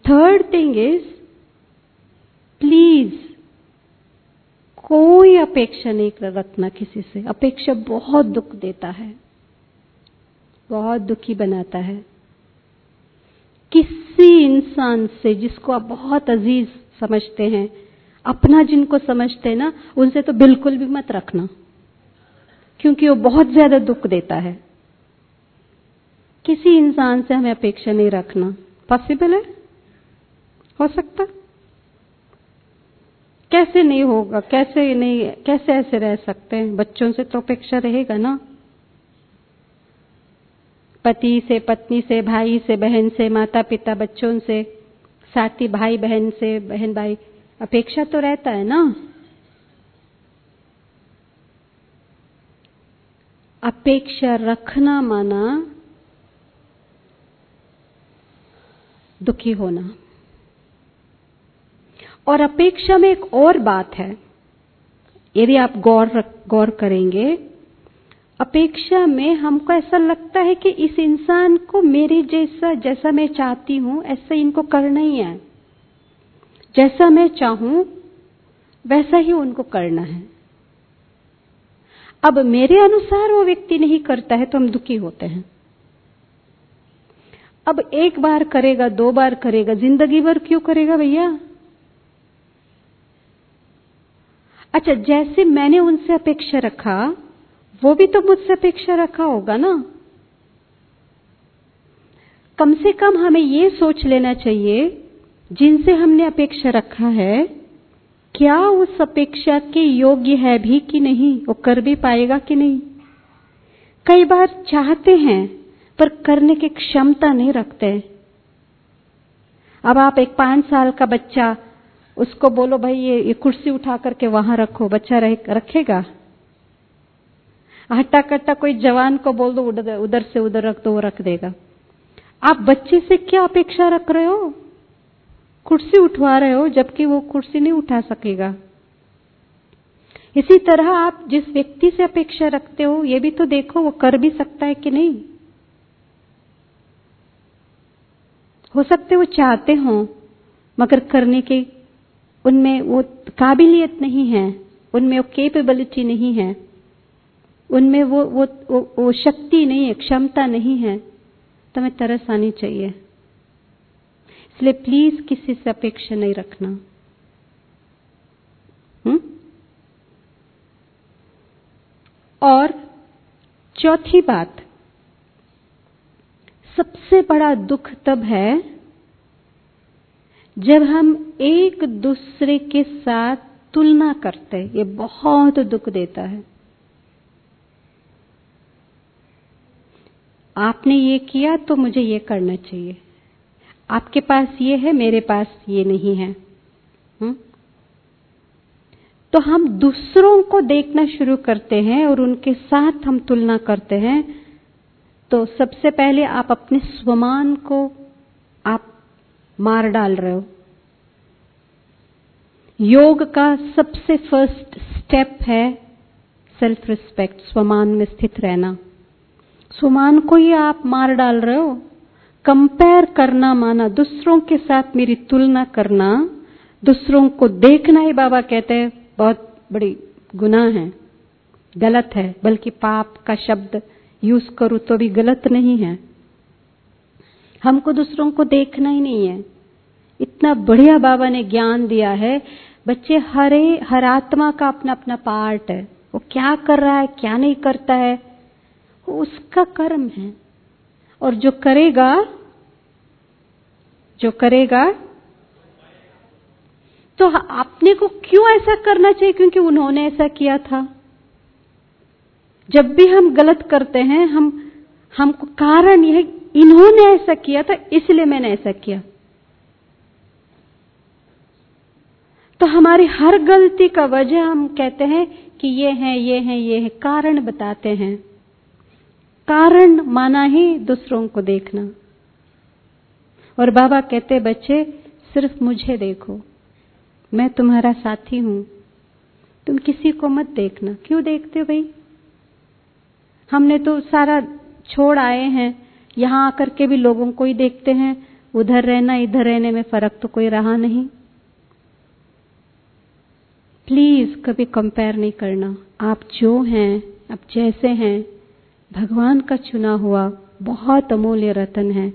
Speaker 1: थर्ड थिंग इज, प्लीज कोई अपेक्षा नहीं रखना किसी से। अपेक्षा बहुत दुख देता है, बहुत दुखी बनाता है। किसी इंसान से जिसको आप बहुत अजीज समझते हैं, अपना जिनको समझते हैं ना, उनसे तो बिल्कुल भी मत रखना, क्योंकि वो बहुत ज्यादा दुख देता है। किसी इंसान से हमें अपेक्षा नहीं रखना। पॉसिबल है? हो सकता? कैसे नहीं होगा? कैसे नहीं, कैसे ऐसे रह सकते हैं? बच्चों से तो अपेक्षा रहेगा ना, पति से, पत्नी से, भाई से, बहन से, माता पिता, बच्चों से, साथी भाई बहन से, बहन भाई, अपेक्षा तो रहता है ना। अपेक्षा रखना माना दुखी होना। और अपेक्षा में एक और बात है, यदि आप गौर गौर करेंगे, अपेक्षा में हमको ऐसा लगता है कि इस इंसान को मेरे जैसा, जैसा मैं चाहती हूं ऐसा इनको करना ही है, जैसा मैं चाहूं वैसा ही उनको करना है। अब मेरे अनुसार वो व्यक्ति नहीं करता है तो हम दुखी होते हैं। अब एक बार करेगा, दो बार करेगा, जिंदगी भर क्यों करेगा भैया? अच्छा, जैसे मैंने उनसे अपेक्षा रखा, वो भी तो मुझसे अपेक्षा रखा होगा ना। कम से कम हमें ये सोच लेना चाहिए, जिनसे हमने अपेक्षा रखा है, क्या उस अपेक्षा के योग्य है भी कि नहीं, वो कर भी पाएगा कि नहीं। कई बार चाहते हैं पर करने की क्षमता नहीं रखते। अब आप एक पांच साल का बच्चा, उसको बोलो भाई ये, ये कुर्सी उठा करके वहां रखो, बच्चा रह, रखेगा? हट्टा कट्टा कोई जवान को बोल दो उधर, उधर से उधर रख दो, वो रख देगा। आप बच्चे से क्या अपेक्षा रख रहे हो? कुर्सी उठवा रहे हो, जबकि वो कुर्सी नहीं उठा सकेगा। इसी तरह आप जिस व्यक्ति से अपेक्षा रखते हो, ये भी तो देखो वो कर भी सकता है कि नहीं। हो सकते वो चाहते हो मगर करने के उनमें वो काबिलियत नहीं है, उनमें वो कैपेबिलिटी नहीं है, उनमें वो वो वो, वो शक्ति नहीं है, क्षमता नहीं है। तो हमें तरस आनी चाहिए। इसलिए प्लीज किसी से अपेक्षा नहीं रखना। हुँ? और चौथी बात, सबसे बड़ा दुख तब है जब हम एक दूसरे के साथ तुलना करते हैं। ये बहुत दुख देता है। आपने ये किया तो मुझे ये करना चाहिए, आपके पास ये है, मेरे पास ये नहीं है। हुँ? तो हम दूसरों को देखना शुरू करते हैं और उनके साथ हम तुलना करते हैं। तो सबसे पहले आप अपने स्वमान को आप मार डाल रहे हो। योग का सबसे फर्स्ट स्टेप है सेल्फ रिस्पेक्ट, स्वमान में स्थित रहना। स्वमान को ही आप मार डाल रहे हो। कंपेयर करना माना दूसरों के साथ मेरी तुलना करना, दूसरों को देखना ही बाबा कहते हैं बहुत बड़ी गुनाह है, गलत है। बल्कि पाप का शब्द यूज करूं तो भी गलत नहीं है। हमको दूसरों को देखना ही नहीं है। इतना बढ़िया बाबा ने ज्ञान दिया है। बच्चे, हरे हर आत्मा का अपना अपना पार्ट है। वो क्या कर रहा है, क्या नहीं करता है, वो उसका कर्म है। और जो करेगा जो करेगा तो अपने को क्यों ऐसा करना चाहिए? क्योंकि उन्होंने ऐसा किया था। जब भी हम गलत करते हैं, हम हमको कारण यह, इन्होंने ऐसा किया था इसलिए मैंने ऐसा किया। तो हमारी हर गलती का वजह हम कहते हैं कि ये है, ये है, ये है, कारण बताते हैं। कारण माना ही दूसरों को देखना। और बाबा कहते, बच्चे सिर्फ मुझे देखो, मैं तुम्हारा साथी हूं, तुम किसी को मत देखना। क्यों देखते हो भाई? हमने तो सारा छोड़ आए हैं, यहां आकर के भी लोगों को ही देखते हैं, उधर रहना इधर रहने में फर्क तो कोई रहा नहीं। प्लीज कभी कंपेयर नहीं करना। आप जो हैं, आप जैसे हैं, भगवान का चुना हुआ बहुत अमूल्य रतन है।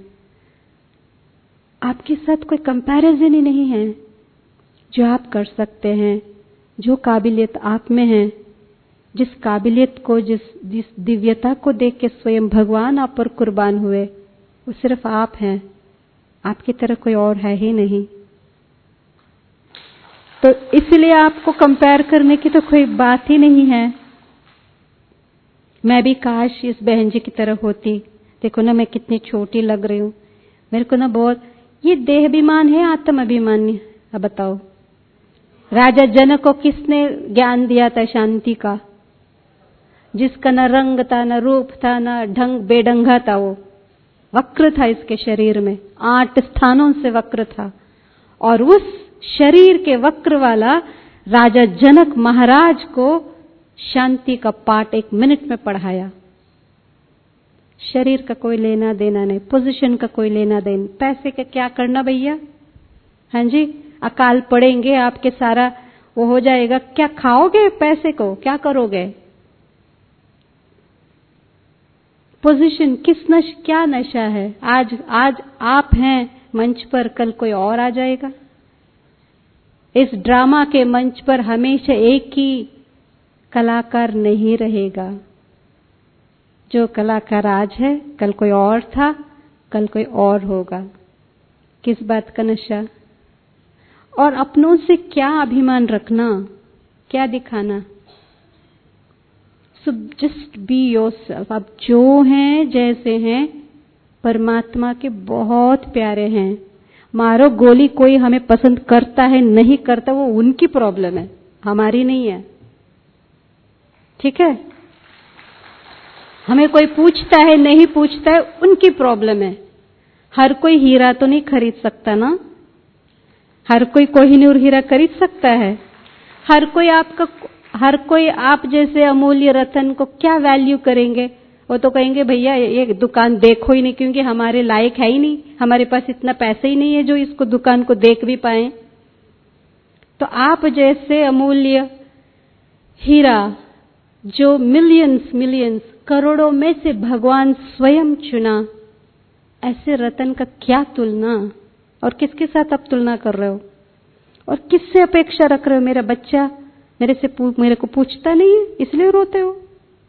Speaker 1: आपके साथ कोई कंपैरिजन ही नहीं है। जो आप कर सकते हैं, जो काबिलियत आप में है, जिस काबिलियत को, जिस जिस दिव्यता को देख के स्वयं भगवान आप पर कुर्बान हुए, वो सिर्फ आप हैं। आपकी तरह कोई और है ही नहीं। तो इसलिए आपको कंपेयर करने की तो कोई बात ही नहीं है। मैं भी काश इस बहन जी की तरह होती। देखो ना मैं कितनी छोटी लग रही हूँ। मेरे को ना बहुत, ये देहाभिमान है आत्म अभिमान। अब बताओ, राजा जनक को किसने ज्ञान दिया था शांति का? जिसका न रंग था, न रूप था, न ढंग, बेढंगा था। वो वक्र था इसके शरीर में, आठ स्थानों से वक्र था। और उस शरीर के वक्र वाला राजा जनक महाराज को शांति का पाठ एक मिनट में पढ़ाया। शरीर का कोई लेना देना नहीं, पोजीशन का कोई लेना देना, पैसे का क्या करना भैया। हाँ जी, अकाल पड़ेंगे आपके, सारा वो हो जाएगा। क्या खाओगे पैसे को, क्या करोगे? पोजीशन किस नश क्या नशा है? आज आज आप हैं मंच पर, कल कोई और आ जाएगा। इस ड्रामा के मंच पर हमेशा एक ही कलाकार नहीं रहेगा। जो कलाकार आज है, कल कोई और था, कल कोई और होगा। किस बात का नशा? और अपनों से क्या अभिमान रखना, क्या दिखाना? So just be yourself. आप जो हैं, जैसे हैं, परमात्मा के बहुत प्यारे हैं। मारो गोली, कोई हमें पसंद करता है नहीं करता, वो उनकी प्रॉब्लम है, हमारी नहीं है। ठीक है? हमें कोई पूछता है नहीं पूछता है, उनकी प्रॉब्लम है। हर कोई हीरा तो नहीं खरीद सकता ना। हर कोई कोहिनूर हीरा खरीद सकता है? हर कोई आपका, हर कोई आप जैसे अमूल्य रतन को क्या वैल्यू करेंगे? वो तो कहेंगे भैया ये दुकान देखो ही नहीं, क्योंकि हमारे लायक है ही नहीं, हमारे पास इतना पैसे ही नहीं है जो इसको दुकान को देख भी पाए। तो आप जैसे अमूल्य हीरा, जो मिलियंस मिलियंस करोड़ों में से भगवान स्वयं चुना, ऐसे रतन का क्या तुलना? और किसके साथ आप तुलना कर रहे हो? और किससे अपेक्षा रख रहे हो? मेरा बच्चा मेरे से मेरे को पूछता नहीं है इसलिए रोते हो।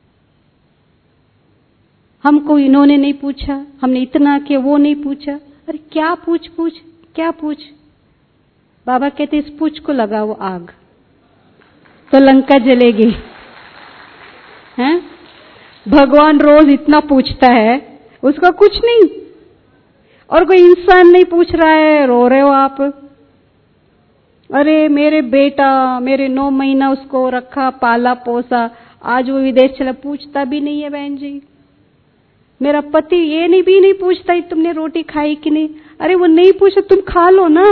Speaker 1: हमको इन्होंने नहीं पूछा, हमने इतना किया, वो नहीं पूछा। अरे क्या पूछ पूछ क्या पूछ? बाबा कहते इस पूछ को लगाओ आग तो लंका जलेगी। हैं? भगवान रोज इतना पूछता है, उसका कुछ नहीं। और कोई इंसान नहीं पूछ रहा है, रो रहे हो आप। अरे मेरे बेटा, मेरे नौ महीना उसको रखा, पाला पोसा, आज वो विदेश चला, पूछता भी नहीं है बहन जी। मेरा पति ये नहीं भी नहीं पूछता है तुमने रोटी खाई कि नहीं। अरे वो नहीं पूछा, तुम खा लो ना,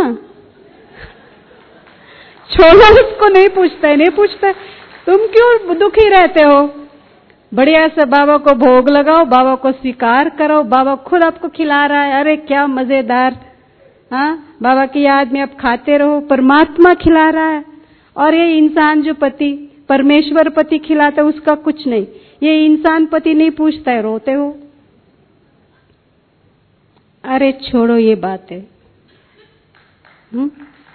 Speaker 1: छोड़ो उसको, नहीं पूछता है नहीं पूछता है, तुम क्यों दुखी रहते हो? बढ़िया से बाबा को भोग लगाओ, बाबा को स्वीकार करो, बाबा खुद आपको खिला रहा है। अरे क्या मजेदार। हाँ, बाबा की याद में आप खाते रहो, परमात्मा खिला रहा है। और ये इंसान जो पति, परमेश्वर पति खिलाता है, उसका कुछ नहीं। ये इंसान पति नहीं पूछता है, रोते हो। अरे छोड़ो ये बात है। हुँ?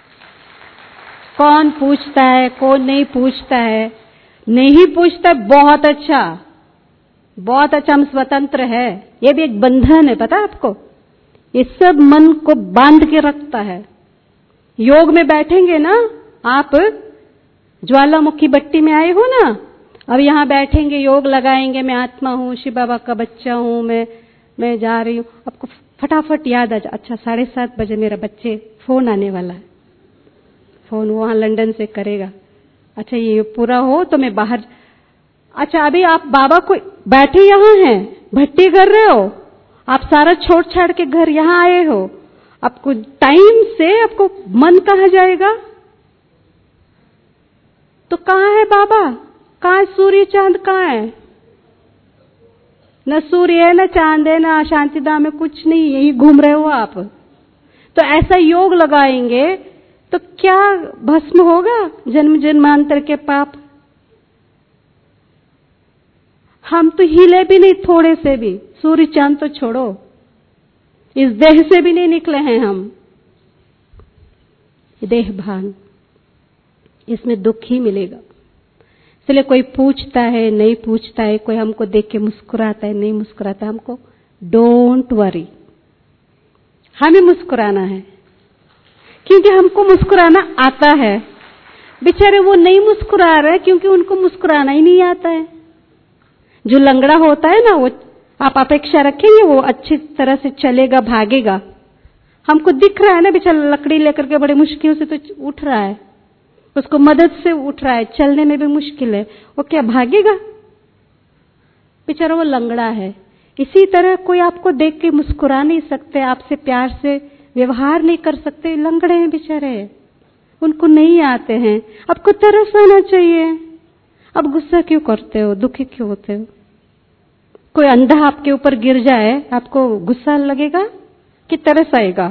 Speaker 1: कौन पूछता है, कौन नहीं पूछता है? नहीं पूछता है, बहुत अच्छा, बहुत अच्छा, हम स्वतंत्र है। ये भी एक बंधन है, पता है आपको? ये सब मन को बांध के रखता है। योग में बैठेंगे ना आप, ज्वालामुखी भट्टी में आए हो ना, अब यहां बैठेंगे, योग लगाएंगे, मैं आत्मा हूं, शिव बाबा का बच्चा हूं, मैं मैं जा रही हूं, आपको फटाफट याद आ जा, अच्छा साढ़े सात बजे मेरा बच्चे फोन आने वाला है, फोन वहां लंदन से करेगा। अच्छा ये पूरा हो तो मैं बाहर। अच्छा अभी आप बाबा को बैठे यहां हैं, भट्टी कर रहे हो, आप सारा छोड़ छाड़ के घर यहां आए हो, आपको टाइम से आपको मन कहां जाएगा? तो कहां है बाबा? कहां है सूर्य चांद? कहां है? न सूर्य है, न चांद है, न शांतिधाम में, कुछ नहीं, यही घूम रहे हो आप। तो ऐसा योग लगाएंगे तो क्या भस्म होगा जन्म जन्मांतर के पाप? हम तो हिले भी नहीं थोड़े से भी, सूर्य चांद तो छोड़ो, इस देह से भी नहीं निकले हैं हम। देह भान, इसमें दुख ही मिलेगा। इसलिए कोई पूछता है नहीं पूछता है, कोई हमको देख के मुस्कुराता है नहीं मुस्कुराता, हमको डोंट वरी, हमें मुस्कुराना है क्योंकि हमको मुस्कुराना आता है। बेचारे वो नहीं मुस्कुरा रहे क्योंकि उनको मुस्कुराना ही नहीं आता है। जो लंगड़ा होता है ना, वो आप अपेक्षा रखेंगे वो अच्छी तरह से चलेगा भागेगा। हमको दिख रहा है ना बेचारा लकड़ी लेकर के बड़े मुश्किल से तो उठ रहा है, उसको मदद से उठ रहा है, चलने में भी मुश्किल है, वो क्या भागेगा? बेचारा वो लंगड़ा है। इसी तरह कोई आपको देख के मुस्कुरा नहीं सकते, आपसे प्यार से व्यवहार नहीं कर सकते, लंगड़े हैं बेचारे, उनको नहीं आते हैं। आपको तरस आना चाहिए। अब गुस्सा क्यों करते हो, दुखी क्यों होते हो? कोई अंधा आपके ऊपर गिर जाए, आपको गुस्सा लगेगा कि तरस आएगा?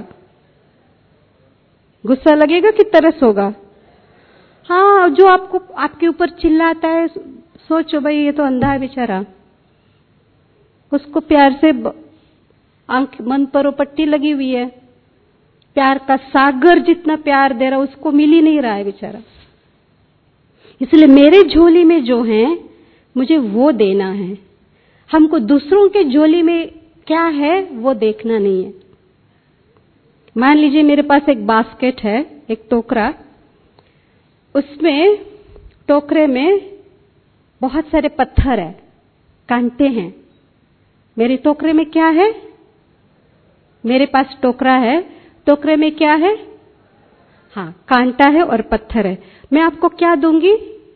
Speaker 1: गुस्सा लगेगा कि तरस होगा? हाँ, जो आपको आपके ऊपर चिल्लाता है, सोचो भाई ये तो अंधा है बेचारा, उसको प्यार से आंख मन पर पट्टी लगी हुई है, प्यार का सागर जितना प्यार दे रहा उसको मिल ही नहीं रहा है बेचारा। इसलिए मेरे झोली में जो है मुझे वो देना है, हमको दूसरों के झोली में क्या है वो देखना नहीं है। मान लीजिए मेरे पास एक बास्केट है, एक टोकरा, उसमें टोकरे में बहुत सारे पत्थर है, कांटे हैं। मेरे टोकरे में क्या है? मेरे पास टोकरा है, टोकरे में क्या है? हाँ, कांटा है और पत्थर है। मैं आपको क्या दूंगी?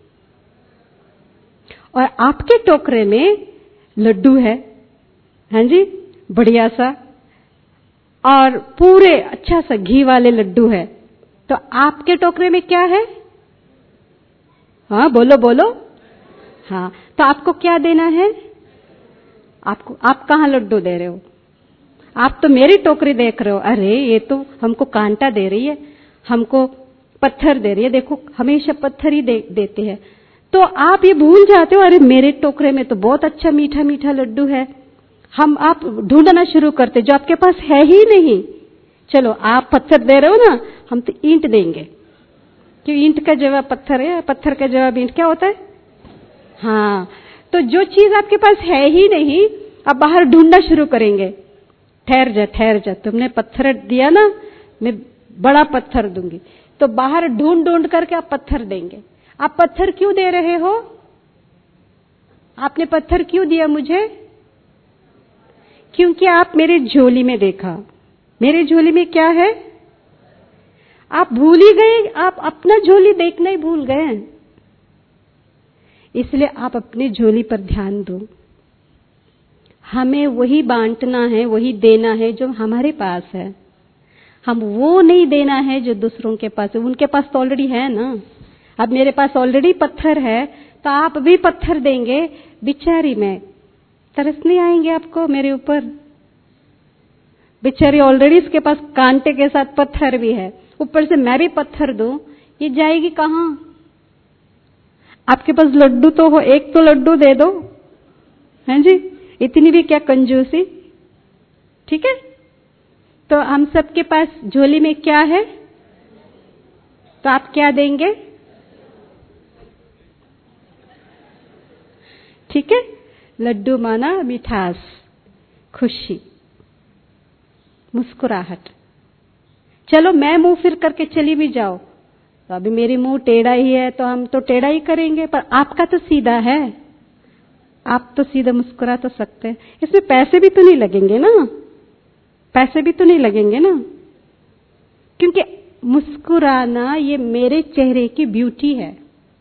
Speaker 1: और आपके टोकरे में लड्डू है, हाँ जी, बढ़िया सा, और पूरे अच्छा सा घी वाले लड्डू है। तो आपके टोकरे में क्या है? हाँ बोलो बोलो। हाँ, तो आपको क्या देना है? आपको, आप कहाँ लड्डू दे रहे हो? आप तो मेरी टोकरी देख रहे हो, अरे ये तो हमको कांटा दे रही है, हमको पत्थर दे रही है, देखो हमेशा पत्थर ही दे, देते हैं। तो आप ये भूल जाते हो, अरे मेरे टोकरे में तो बहुत अच्छा मीठा मीठा लड्डू है। हम आप ढूंढना शुरू करते जो आपके पास है ही नहीं। चलो आप पत्थर दे रहे हो ना, हम तो ईंट देंगे, क्यों? ईंट का जवाब पत्थर है, पत्थर का जवाब ईंट क्या होता है? हाँ, तो जो चीज आपके पास है ही नहीं, आप बाहर ढूंढना शुरू करेंगे। ठहर जा ठहर जा, तुमने पत्थर दिया ना, मैं बड़ा पत्थर दूंगी। तो बाहर ढूंढ ढूंढ करके आप पत्थर देंगे। आप पत्थर क्यों दे रहे हो? आपने पत्थर क्यों दिया मुझे? क्योंकि आप मेरे झोली में देखा। मेरे झोली में क्या है? आप भूल ही गए, आप अपना झोली देखना ही भूल गए। इसलिए आप अपनी झोली पर ध्यान दो। हमें वही बांटना है, वही देना है जो हमारे पास है। हम वो नहीं देना है जो दूसरों के पास है। उनके पास तो ऑलरेडी है ना। अब मेरे पास ऑलरेडी पत्थर है, तो आप भी पत्थर देंगे, बिचारी में तरस नहीं आएंगे आपको मेरे ऊपर? बेचारी ऑलरेडी इसके पास कांटे के साथ पत्थर भी है, ऊपर से मैं भी पत्थर दूं, ये जाएगी कहां? आपके पास लड्डू तो हो, एक तो लड्डू दे दो, हैं जी, इतनी भी क्या कंजूसी। ठीक है, तो हम सबके पास झोली में क्या है? तो आप क्या देंगे? ठीक है, लड्डू माना मिठास, खुशी, मुस्कुराहट। चलो मैं मुंह फिर करके चली भी जाओ, तो अभी मेरी मुंह टेढ़ा ही है तो हम तो टेढ़ा ही करेंगे, पर आपका तो सीधा है, आप तो सीधा मुस्कुरा तो सकते हैं। इसमें पैसे भी तो नहीं लगेंगे ना, पैसे भी तो नहीं लगेंगे ना, क्योंकि मुस्कुराना ये मेरे चेहरे की ब्यूटी है।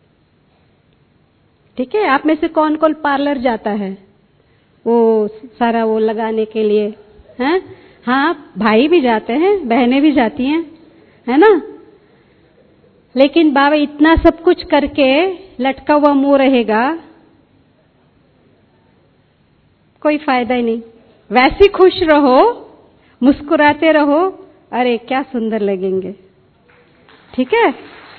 Speaker 1: ठीक है, आप में से कौन कौन पार्लर जाता है वो सारा वो लगाने के लिए? हैं? हाँ, भाई भी जाते हैं, बहनें भी जाती हैं, है ना। लेकिन बाबा इतना सब कुछ करके लटका हुआ मुंह रहेगा, कोई फायदा ही नहीं। वैसे खुश रहो, मुस्कुराते रहो, अरे क्या सुंदर लगेंगे। ठीक है।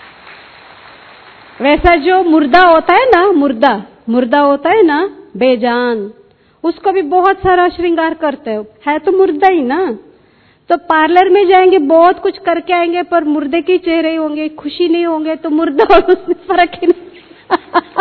Speaker 1: वैसा जो मुर्दा होता है ना, मुर्दा मुर्दा होता है ना, बेजान, उसको भी बहुत सारा श्रृंगार करते हो, है तो मुर्दा ही ना। तो पार्लर में जाएंगे, बहुत कुछ करके आएंगे, पर मुर्दे के चेहरे होंगे, खुशी नहीं होंगे, तो मुर्दा और उसमें फर्क ही नहीं।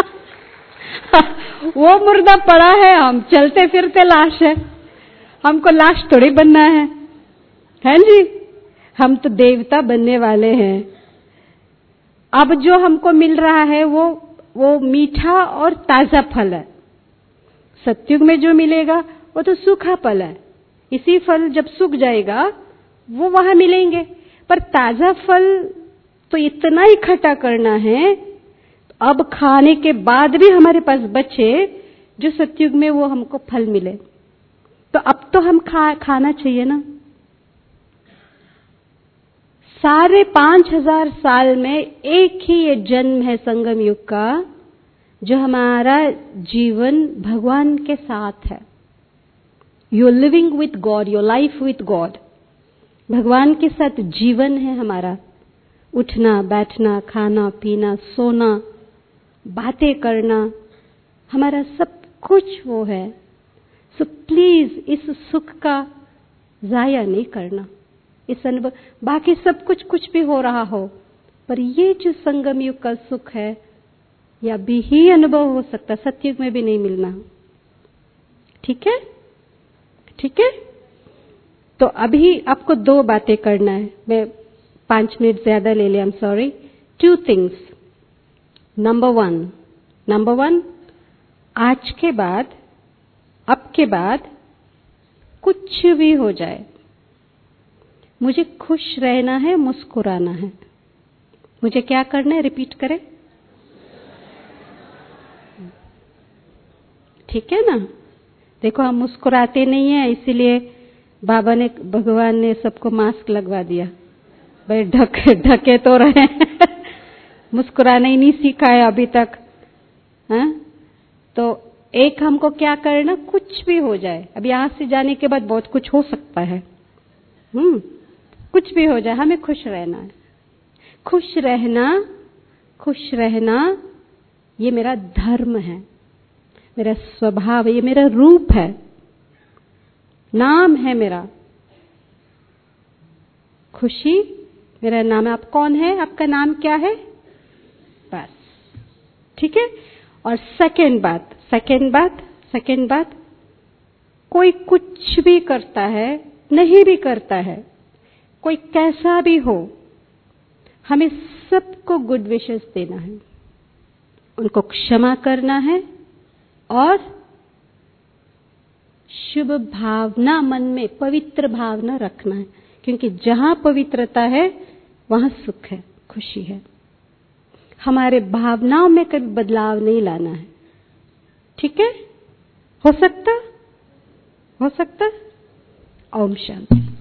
Speaker 1: वो मुर्दा पड़ा है, हम चलते फिरते लाश है। हमको लाश थोड़ी बनना है, हैं जी। हम तो देवता बनने वाले हैं। अब जो हमको मिल रहा है वो वो मीठा और ताजा फल है। सत्युग में जो मिलेगा वो तो सूखा फल है। इसी फल जब सूख जाएगा वो वहां मिलेंगे, पर ताजा फल तो इतना इकट्ठा करना है, अब खाने के बाद भी हमारे पास बचे जो सत्युग में वो हमको फल मिले। तो अब तो हम खा खाना चाहिए ना। साढ़े पांच हजार साल में एक ही ये जन्म है संगम युग का, जो हमारा जीवन भगवान के साथ है। You are living with God, your life with God. भगवान के साथ जीवन है हमारा। उठना, बैठना, खाना, पीना, सोना, बातें करना, हमारा सब कुछ वो है। सो प्लीज इस सुख का जाया नहीं करना। इस अनुभव, बाकी सब कुछ कुछ भी हो रहा हो, पर ये जो संगम युग का सुख है, या भी ही अनुभव हो सकता, सत्युग में भी नहीं मिलना। ठीक है, ठीक है। तो अभी आपको दो बातें करना है। मैं पांच मिनट ज्यादा ले लिया, I am sorry. Two things. Number one number one आज के बाद, अब के बाद कुछ भी हो जाए, मुझे खुश रहना है, मुस्कुराना है। मुझे क्या करना है, रिपीट करें। ठीक है ना। देखो हम मुस्कुराते नहीं है, इसीलिए बाबा ने, भगवान ने सबको मास्क लगवा दिया। भाई ढक ढके तो रहे। मुस्कुराना ही नहीं सीखा है अभी तक। हाँ? तो एक हमको क्या करना, कुछ भी हो जाए, अब यहां से जाने के बाद बहुत कुछ हो सकता है, हम्म कुछ भी हो जाए, हमें खुश रहना है। खुश रहना, खुश रहना ये मेरा धर्म है, मेरा स्वभाव है, ये मेरा रूप है, नाम है मेरा। खुशी मेरा नाम है। आप कौन है, आपका नाम क्या है, बस। ठीक है। और सेकंड बात सेकंड बात सेकंड बात कोई कुछ भी करता है, नहीं भी करता है, कोई कैसा भी हो, हमें सबको गुड विशेस देना है, उनको क्षमा करना है और शुभ भावना मन में, पवित्र भावना रखना है। क्योंकि जहां पवित्रता है वहां सुख है, खुशी है। हमारे भावनाओं में कभी बदलाव नहीं लाना है। ठीक है। हो सकता हो सकता ओम शांति।